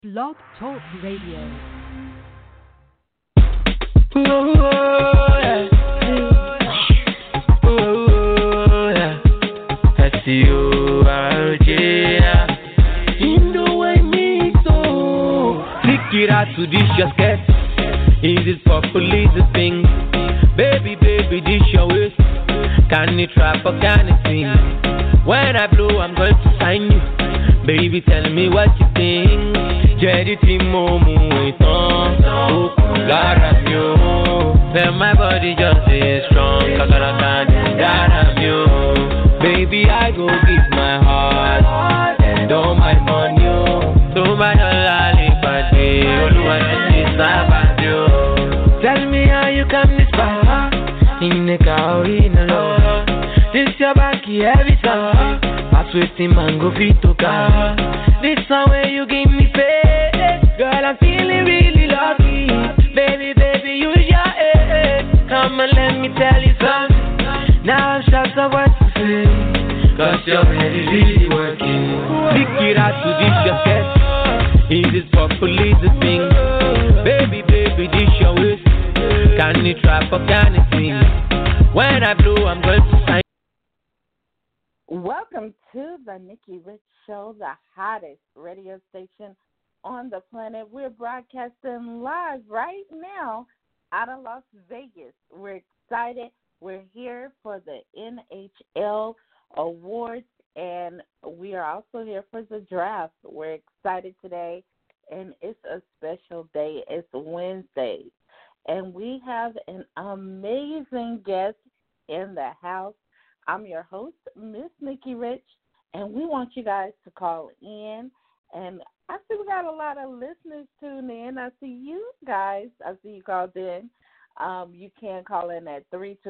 Blog Talk Radio. Ooh, yeah. Ooh, yeah. S-C-O-R-J, yeah. You know I need so. Lick it out to this your skirt. Is it properly the thing? Baby, baby, this your waist. Can you trap or can you sing? When I blow, I'm going to sign you. Baby, tell me what you think. Jerry Timo Muiton, oh, Lara Mio. Then my body just is strong, cause I can't Lara Mio. Baby, I go give my heart and all my money. So my lollipop, tell me how you come this far. In the car, in the love. This your back every time. I twisting mango feet to car. This one where you give me faith. Girl, I'm feeling really lucky. Baby, baby, use your head. Come and let me tell you something. Now I'm shocked of what you say. Cause your head is really working. Pick it out to this your skirt. Is this properly the thing? Baby, baby, this your waist. Can you trap or can you sing? When I blow, I'm going to sign. Welcome to the Nikki Rich Show, the hottest radio station on the planet. We're broadcasting live right now out of Las Vegas. We're excited. We're here for the NHL Awards, and we are also here for the draft. We're excited today, and it's a special day. It's Wednesday, and we have an amazing guest in the house. I'm your host, Miss Nikki Rich, and we want you guys to call in. And I see we got a lot of listeners tuning in. I see you guys. I see you called in. You can call in at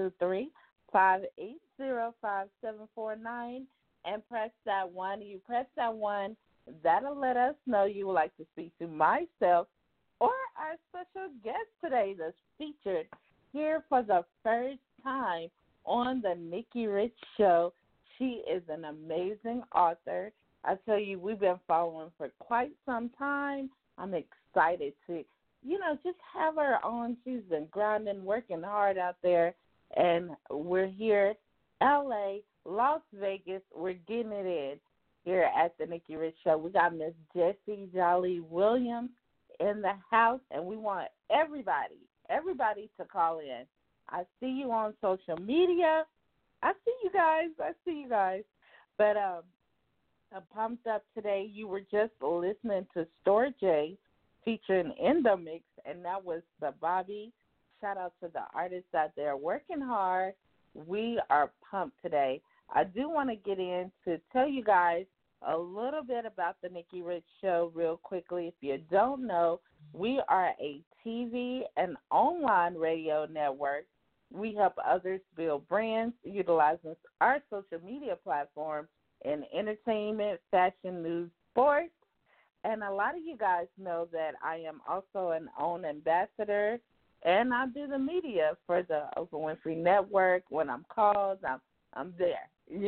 323-580-5749 and press that 1. You press that 1, that'll let us know you would like to speak to myself or our special guest today that's featured here for the first time on the Nikki Rich Show. She is an amazing author. I tell you, we've been following for quite some time. I'm excited to, just have her on. She's been grinding, working hard out there, and we're here, L.A., Las Vegas. We're getting it in here at the Nikki Rich Show. We got Miss Jessie Jolly Williams in the house, and we want everybody to call in. I see you on social media. I see you guys. But I'm pumped up today. You were just listening to Store J featuring Endomix, and that was the Bobby. Shout out to the artists out there working hard. We are pumped today. I do want to get in to tell you guys a little bit about the Nikki Rich Show real quickly. If you don't know, we are a TV and online radio network. We help others build brands utilizing our social media platform in entertainment, fashion, news, sports. And a lot of you guys know that I am also an own ambassador, and I do the media for the Oprah Winfrey Network. When I'm called, I'm there,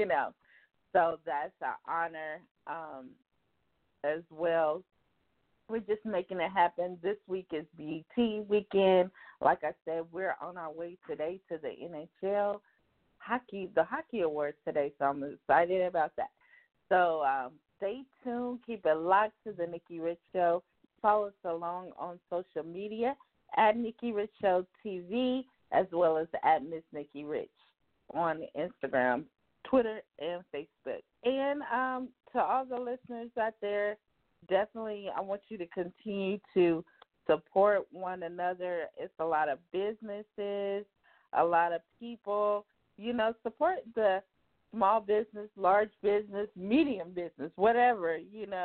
So that's an honor as well. We're just making it happen. This week is BET weekend. Like I said, we're on our way today to the NHL the hockey awards today, so I'm excited about that. So stay tuned. Keep it locked to the Nikki Rich Show. Follow us along on social media at Nikki Rich Show TV, as well as at Miss Nikki Rich on Instagram, Twitter, and Facebook. And to all the listeners out there, definitely I want you to continue to support one another. It's a lot of businesses, a lot of people. Support the small business, large business, medium business, whatever,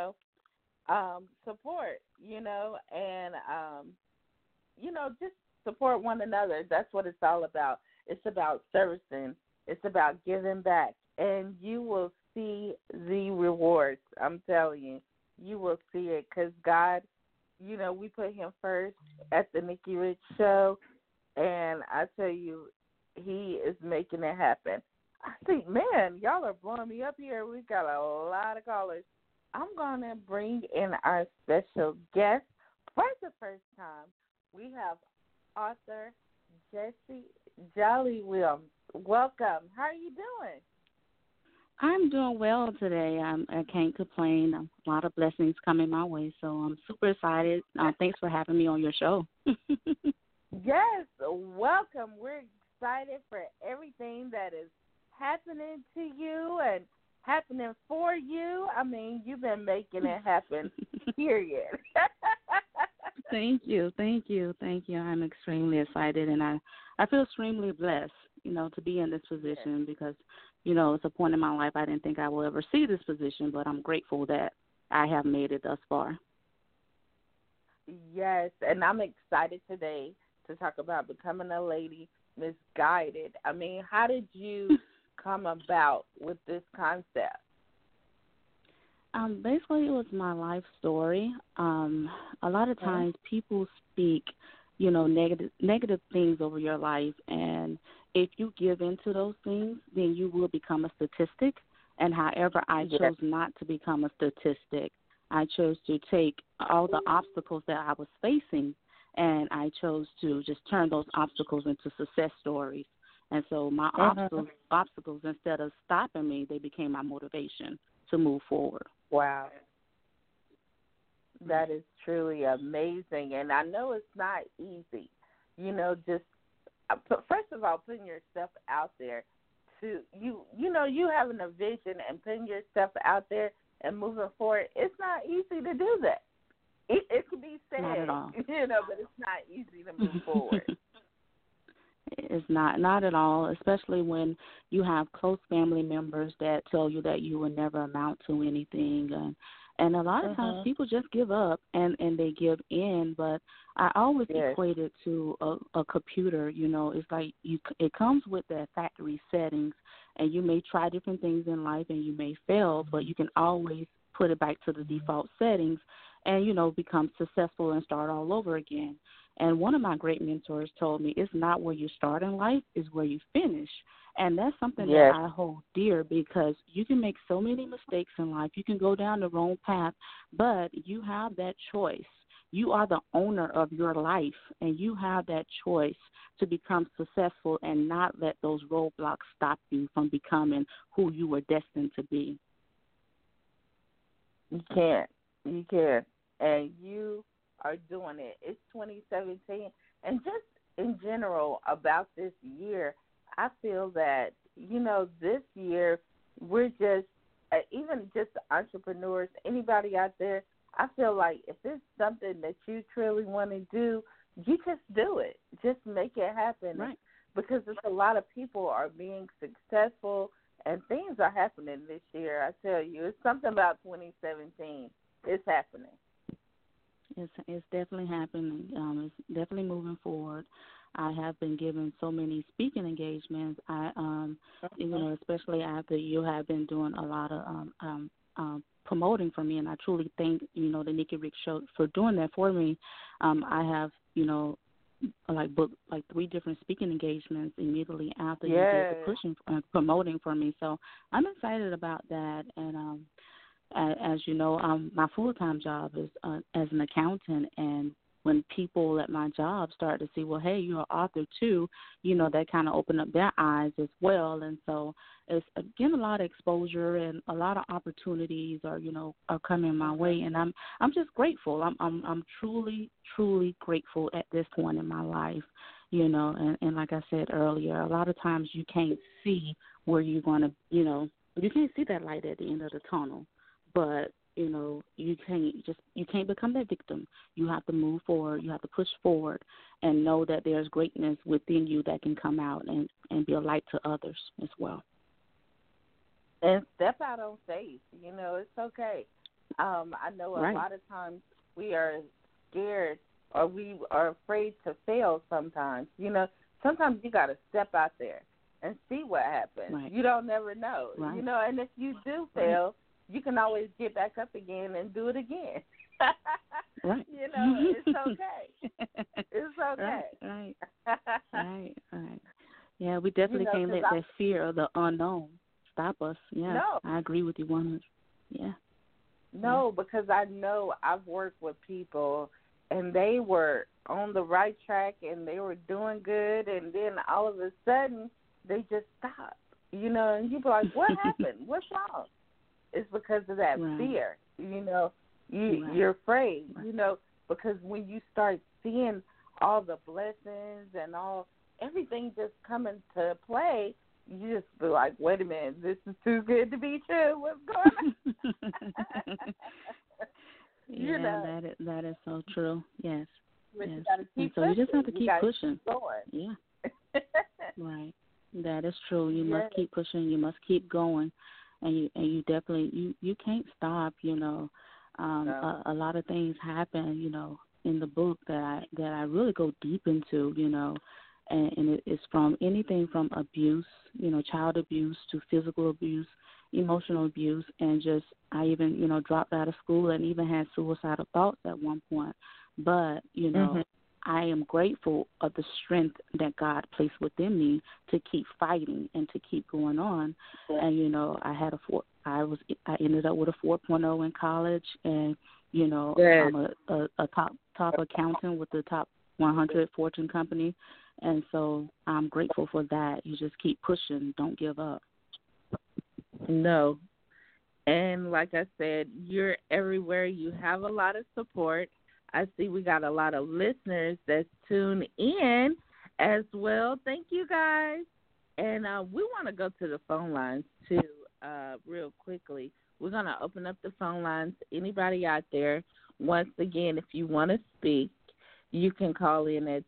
support, and, just support one another. That's what it's all about. It's about servicing. It's about giving back, and you will see the rewards. I'm telling you, you will see it because God, we put him first at the Nikki Rich Show, and I tell you, he is making it happen. I think, man, y'all are blowing me up here. We've got a lot of callers. I'm going to bring in our special guest. For the first time, we have author Jesse Jolly Williams. Welcome. How are you doing? I'm doing well today. I can't complain. A lot of blessings coming my way, so I'm super excited. Thanks for having me on your show. Yes, welcome. We're excited for everything that is happening to you and happening for you. I mean, you've been making it happen, period. Thank you. I'm extremely excited, and I feel extremely blessed, to be in this position because, it's a point in my life I didn't think I will ever see this position, but I'm grateful that I have made it thus far. Yes, and I'm excited today to talk about becoming a lady misguided. I mean, how did you come about with this concept? Basically, it was my life story. A lot of times people speak, negative things over your life, and if you give into those things, then you will become a statistic. And however, I chose not to become a statistic. I chose to take all the obstacles that I was facing, and I chose to just turn those obstacles into success stories. And so my obstacles, instead of stopping me, they became my motivation to move forward. Wow. That is truly amazing. And I know it's not easy, just first of all, putting yourself out there to you having a vision and putting yourself out there and moving forward. It's not easy to do that. It can be said, not at all. but it's not easy to move forward. It's not at all, especially when you have close family members that tell you that you will never amount to anything. And a lot of times people just give up and they give in. But I always equate it to a computer. It's like it comes with the factory settings, and you may try different things in life and you may fail, but you can always put it back to the default settings and, become successful and start all over again. And one of my great mentors told me it's not where you start in life, it's where you finish. And that's something that I hold dear because you can make so many mistakes in life. You can go down the wrong path, but you have that choice. You are the owner of your life, and you have that choice to become successful and not let those roadblocks stop you from becoming who you were destined to be. You can't. And you are doing it. It's 2017. And just in general about this year, I feel that, this year we're just, even just entrepreneurs, anybody out there, I feel like if it's something that you truly want to do, you just do it. Just make it happen. Right. Because it's a lot of people are being successful and things are happening this year. I tell you, it's something about 2017. It's happening. It's definitely happening. It's definitely moving forward. I have been given so many speaking engagements. Especially after you have been doing a lot of promoting for me, and I truly thank the Nikki Rick Show for doing that for me. I have booked 3 different speaking engagements immediately after you did the pushing promoting for me. So I'm excited about that, and as you know, my full-time job is as an accountant, and when people at my job start to see, well, hey, you're an author too, that kind of opened up their eyes as well. And so it's, again, a lot of exposure and a lot of opportunities are coming my way, and I'm just grateful. I'm truly, truly grateful at this point in my life, and like I said earlier, a lot of times you can't see where you're going to, you can't see that light at the end of the tunnel. But, you can't become that victim. You have to move forward. You have to push forward and know that there's greatness within you that can come out and be a light to others as well. And step out on faith. It's okay. I know a lot of times we are scared or we are afraid to fail sometimes. Sometimes you got to step out there and see what happens. Right. You don't never know. Right. And if you do fail, you can always get back up again and do it again. Right. It's okay. It's okay. Right. Yeah, we definitely can't let that fear of the unknown stop us. Yeah, No. I agree with you 100%. Yeah. No, because I know I've worked with people and they were on the right track and they were doing good, and then all of a sudden they just stopped. You know, and you be like, what happened? What's wrong? It's because of that fear. You know, you're afraid, you know, because when you start seeing all the blessings and everything just coming to play, you just be like, wait a minute, this is too good to be true. What's going on? That is so true. Yes. But yes. You gotta keep so you just have to keep pushing. Keep going. Yeah. Right. That is true. You must keep pushing. You must keep going, and you definitely you can't stop. You know, no. a lot of things happen. You know, in the book that I really go deep into. You know, and it's from anything from abuse, you know, child abuse to physical abuse, emotional abuse, and just I even, you know, dropped out of school and even had suicidal thoughts at one point. But, you know, I am grateful of the strength that God placed within me to keep fighting and to keep going on. And, you know, I ended up with a 4.0 in college, and, you know, I'm a top accountant with the top 100 Fortune company. And so I'm grateful for that. You just keep pushing. Don't give up. No. And like I said, you're everywhere. You have a lot of support. I see we got a lot of listeners that tune in as well. Thank you, guys. And we want to go to the phone lines, too, real quickly. We're going to open up the phone lines. Anybody out there, once again, if you want to speak, you can call in at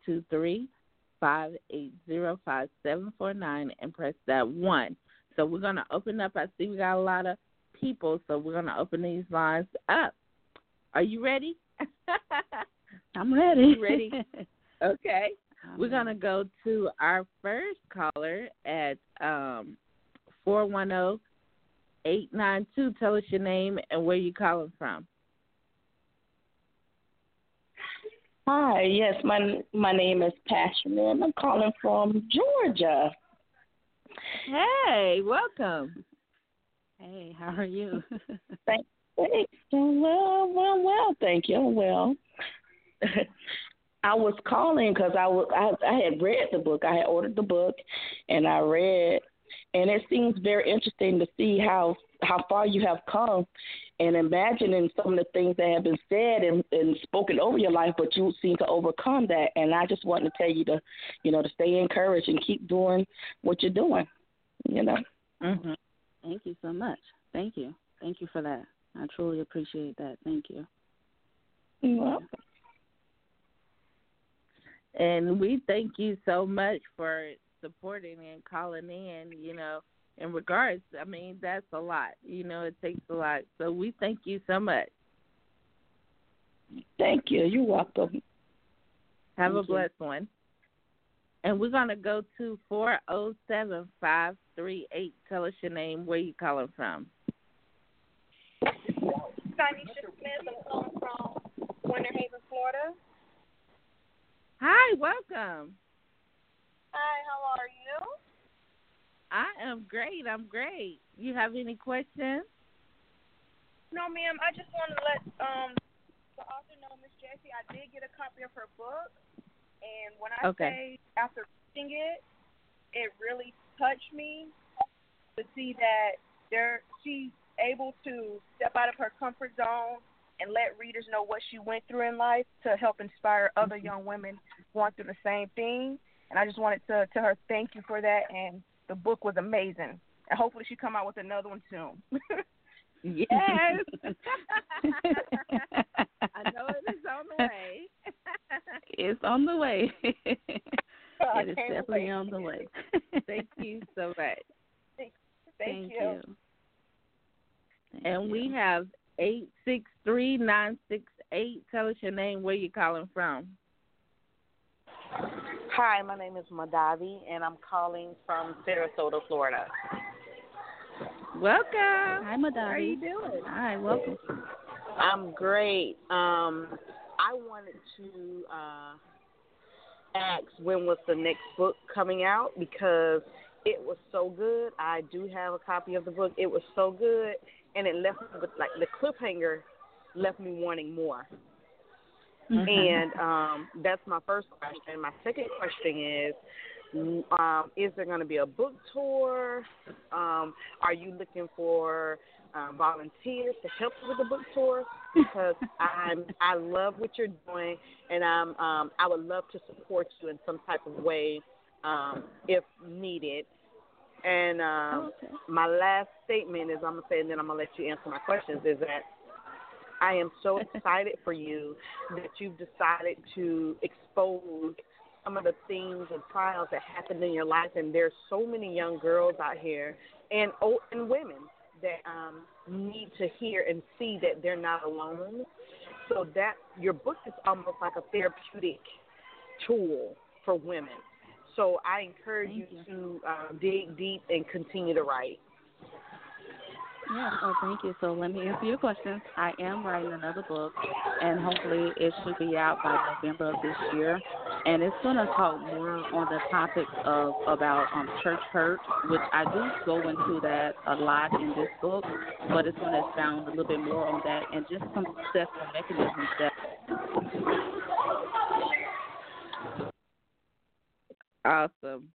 323-580-5749 and press that 1. So we're going to open up. I see we got a lot of people, so we're going to open these lines up. Are you ready? I'm ready. You ready? Okay. We're going to go to our first caller at 410-892. Tell us your name and where you're calling from. Hi, yes, my name is Passion, and I'm calling from Georgia. Hey, welcome. Hey, how are you? Thanks. Well, thank you. Well, I was calling because I had read the book. I had ordered the book, and I read, and it seems very interesting to see how far you have come, and imagining some of the things that have been said and spoken over your life, but you seem to overcome that. And I just wanted to tell you to, you know, to stay encouraged and keep doing what you're doing, you know. Mm-hmm. Thank you so much. Thank you. Thank you for that. I truly appreciate that. Thank you. You're welcome. And we thank you so much for supporting and calling in, you know. In regards, I mean, that's a lot. You know, it takes a lot. So we thank you so much. Thank you. You're welcome. Have a blessed one. And we're going to go to 407-538. Tell us your name, where you calling from. Tanisha Smith. I'm calling from Winter Haven, Florida. Hi, welcome. Hi, how are you? I am great. I'm great. You have any questions? No, ma'am. I just want to let the author know, Miss Jessie, I did get a copy of her book, and when I say after reading it, it really touched me to see that she's able to step out of her comfort zone and let readers know what she went through in life to help inspire other young women going through the same thing. And I just wanted to tell her thank you for that, and the book was amazing. And hopefully she come out with another one soon. Yes. I know it is on the way. It's on the way. It is wait. definitely on the way. Thank you so much. Thank you. And we have 863-968. Tell us your name, where you calling from. Hi, my name is Madavi, and I'm calling from Sarasota, Florida. Welcome. Hi, Madavi. How are you doing? Hi, welcome. I'm great. I wanted to ask when was the next book coming out, because it was so good. I do have a copy of the book. It was so good, and it left me with, like, the cliffhanger left me wanting more. Mm-hmm. And that's my first question. My second question is there going to be a book tour? Are you looking for volunteers to help you with the book tour? Because I love what you're doing, and I would love to support you in some type of way if needed. And my last statement is, I'm going to say, and then I'm going to let you answer my questions, is that I am so excited for you that you've decided to expose some of the things and trials that happened in your life. And there's so many young girls out here and women that need to hear and see that they're not alone. So that your book is almost like a therapeutic tool for women. So I encourage you to dig deep and continue to write. Yeah, thank you. So let me answer your question. I am writing another book, and hopefully it should be out by November of this year. And it's going to talk more on the topic about church hurt, which I do go into that a lot in this book, but it's going to expound a little bit more on that and just some successful mechanisms that. Awesome.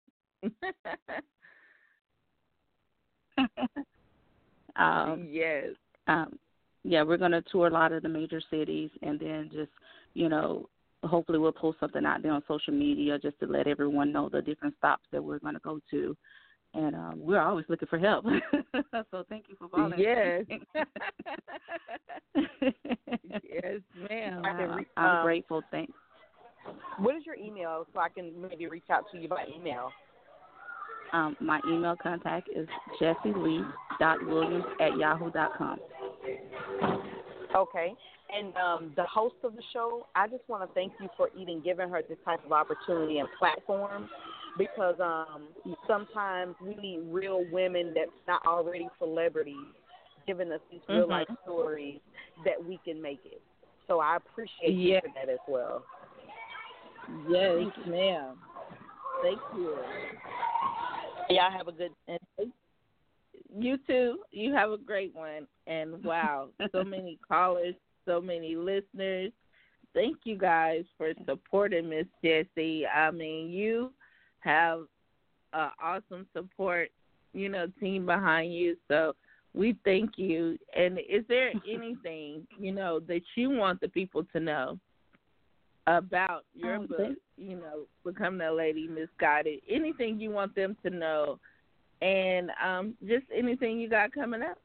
Yes. Yeah, we're going to tour a lot of the major cities, and then just, hopefully we'll post something out there on social media just to let everyone know the different stops that we're going to go to. And we're always looking for help. So thank you for volunteering. Yes. Yes, ma'am. I'm grateful. Thanks. What is your email so I can maybe reach out to you by email? My email contact is jessielee.williams@yahoo.com. Okay. And the host of the show, I just want to thank you for even giving her this type of opportunity and platform, because sometimes we need real women that's not already celebrities giving us these real life stories that we can make it. So I appreciate you for that as well. Yes, ma'am. Thank you. Y'all have a good. And you too. You have a great one. And wow, so many callers, so many listeners. Thank you guys for supporting Miss Jessie. I mean, you have an awesome support, team behind you. So we thank you. And is there anything, that you want the people to know about your book, Becoming a Lady Misguided? Anything you want them to know, and just anything you got coming up?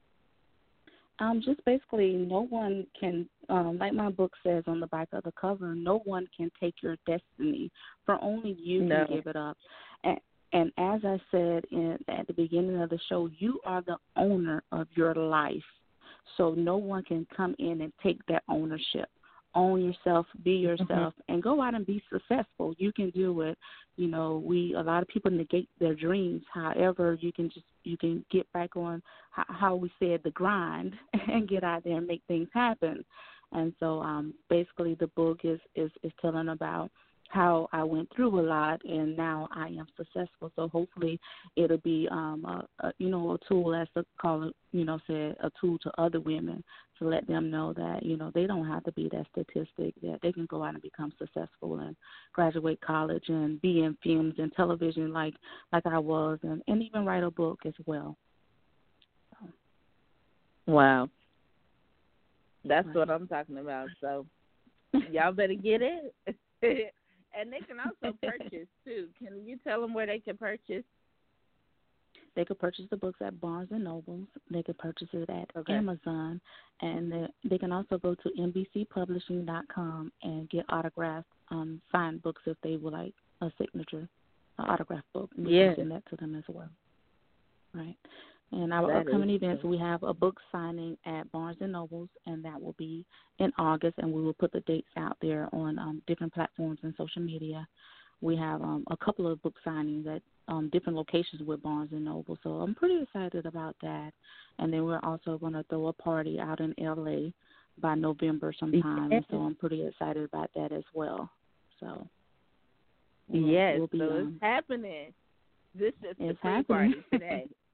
Just basically, no one can, like my book says on the back of the cover, no one can take your destiny, for only you can give it up. And as I said at the beginning of the show, you are the owner of your life, so no one can come in and take that ownership. Own yourself, be yourself, and go out and be successful. You can do it. A lot of people negate their dreams. However, you can get back on how we said the grind and get out there and make things happen. And so, basically, the book is telling about how I went through a lot, and now I am successful. So hopefully it'll be a tool, as the caller said, a tool to other women to let them know that they don't have to be that statistic, that they can go out and become successful and graduate college and be in films and television like I was, and even write a book as well. So. Wow, that's what I'm talking about. So y'all better get it. And they can also purchase, too. Can you tell them where they can purchase? They could purchase the books at Barnes & Noble. They could purchase it at Amazon. And they can also go to NBCPublishing.com and get autographed signed books if they would like a signature, an autographed book. We can send that to them as well. Right. And our upcoming events, we have a book signing at Barnes & Noble's, and that will be in August, and we will put the dates out there on different platforms and social media. We have a couple of book signings at different locations with Barnes & Noble, so I'm pretty excited about that. And then we're also going to throw a party out in L.A. by November sometime, and so I'm pretty excited about that as well. So, we'll be, so it's happening. This is the pre-party today.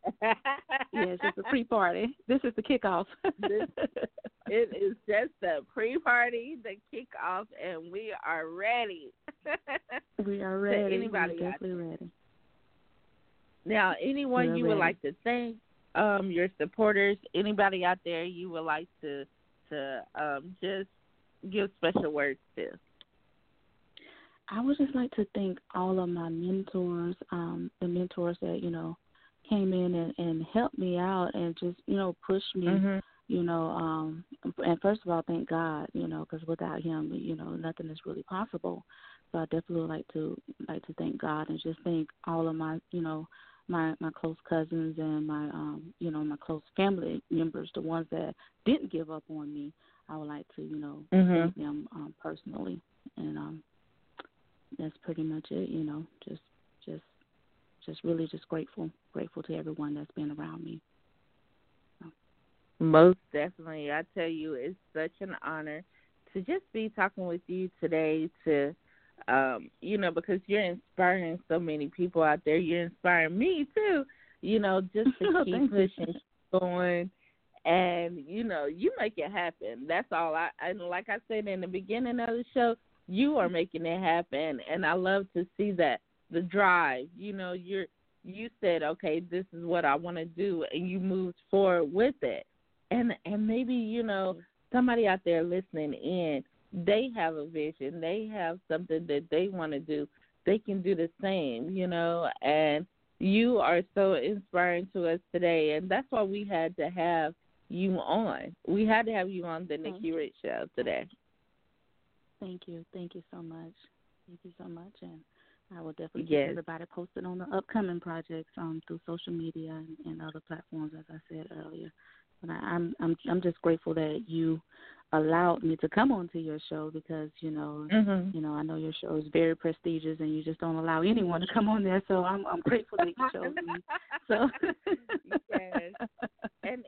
Yes, it's a pre-party. This is the kickoff. It is just the pre-party, the kickoff, and we are ready. We are ready. Anybody We're definitely ready. Now, anyone you would ready. like to thank, your supporters, anybody out there you would like to just give special words to? I would just like to thank all of my mentors, the mentors that, came in and helped me out and just, pushed me, and first of all, thank God, because without him, nothing is really possible. So I definitely would like to thank God and just thank all of my, my close cousins and my, my close family members, the ones that didn't give up on me. I would like to, thank them personally, and that's pretty much it. Just really just grateful to everyone that's been around me. So. Most definitely, I tell you, it's such an honor to just be talking with you today. To because you're inspiring so many people out there. You're inspiring me too. Just to keep pushing, going. And, you make it happen. That's all. And like I said in the beginning of the show, you are making it happen. And I love to see that, the drive. You said, okay, this is what I want to do, and you moved forward with it. And maybe, somebody out there listening in, they have a vision. They have something that they want to do. They can do the same, and you are so inspiring to us today. And that's why we had to have you on. We had to have you on the Nikki Rich Show today. Thank you. Thank you so much. Thank you so much. And I will definitely keep everybody posted on the upcoming projects through social media and other platforms, as I said earlier. But I'm just grateful that you allowed me to come onto your show because I know your show is very prestigious and you just don't allow anyone to come on there. So I'm grateful that you chose me. So yes, and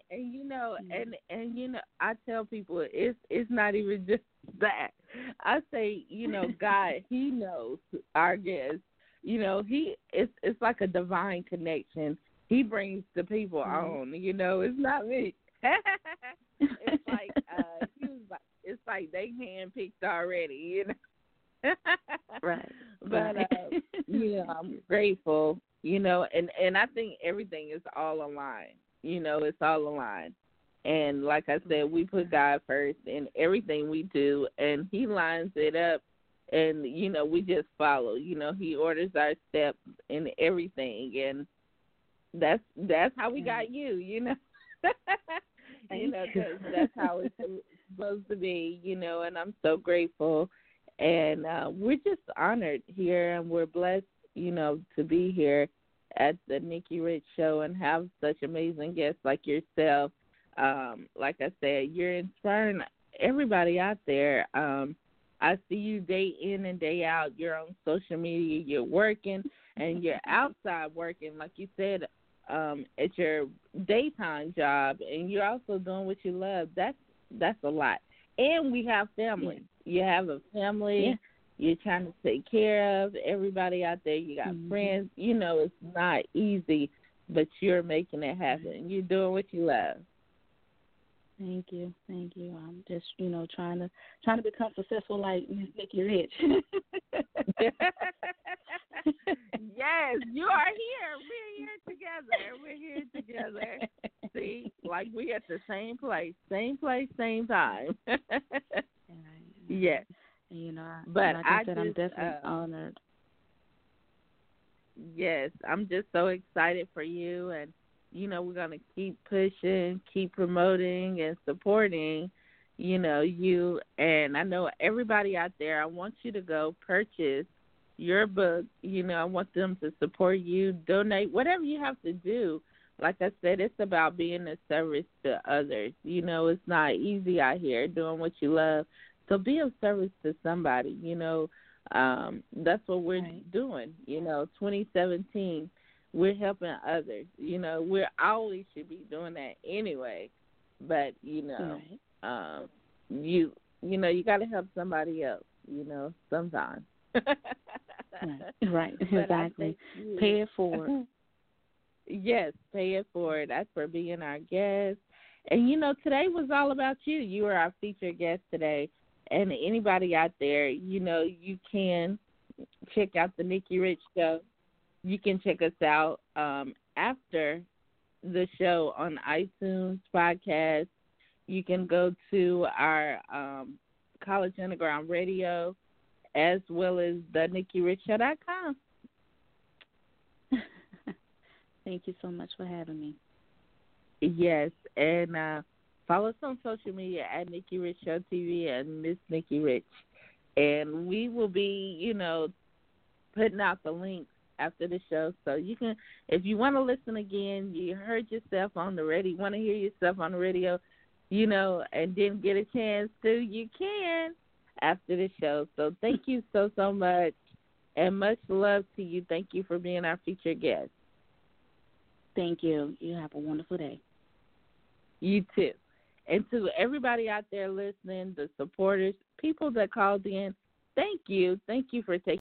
I tell people it's not even just that. I say God, He knows our guests. It's like a divine connection. He brings the people on. It's not me. It's like it's like they handpicked already, Right. But I'm grateful, and I think everything is all aligned. It's all aligned. And like I said, we put God first in everything we do, and He lines it up, and we just follow. He orders our steps in everything, and that's how we got you. Because that's how it's supposed to be, and I'm so grateful. And we're just honored here, and we're blessed, to be here at the Nikki Rich Show and have such amazing guests like yourself. Like I said, you're inspiring everybody out there. I see you day in and day out. You're on social media, you're working, and you're outside working, like you said, at your daytime job, and you're also doing what you love. That's a lot. And we have family. You have a family. You're trying to take care of everybody out there. You got friends. It's not easy, but you're making it happen. You're doing what you love. Thank you. I'm just, trying to become successful like Miss Nikki Rich. Yes, you are here. We're here together. See, like we at the same place, same time. Yes. But like I said, I'm definitely honored. Yes, I'm just so excited for you, and we're gonna keep pushing, keep promoting, and supporting. You, and I know everybody out there. I want you to go purchase your book. I want them to support you, donate, whatever you have to do. Like I said, it's about being of service to others. It's not easy out here doing what you love. So be of service to somebody. That's what we're doing. 2017, we're helping others. We always should be doing that anyway. But you got to help somebody else. Sometimes. Right. Exactly. Pay it forward. Yes, pay it forward. That's for being our guest. And, today was all about you. You were our featured guest today. And anybody out there, you can check out the Nikki Rich Show. You can check us out after the show on iTunes podcast. You can go to our College Underground Radio as well as the NikkiRichShow.com. Thank you so much for having me. Yes, and follow us on social media at Nikki Rich Show TV and Miss Nikki Rich. And we will be, putting out the links after the show. So you can, if you want to listen again, you heard yourself on the radio, want to hear yourself on the radio, and didn't get a chance to, you can after the show. So thank you so much, and much love to you. Thank you for being our featured guest. Thank you. You have a wonderful day. You too. And to everybody out there listening, the supporters, people that called in, thank you. Thank you for taking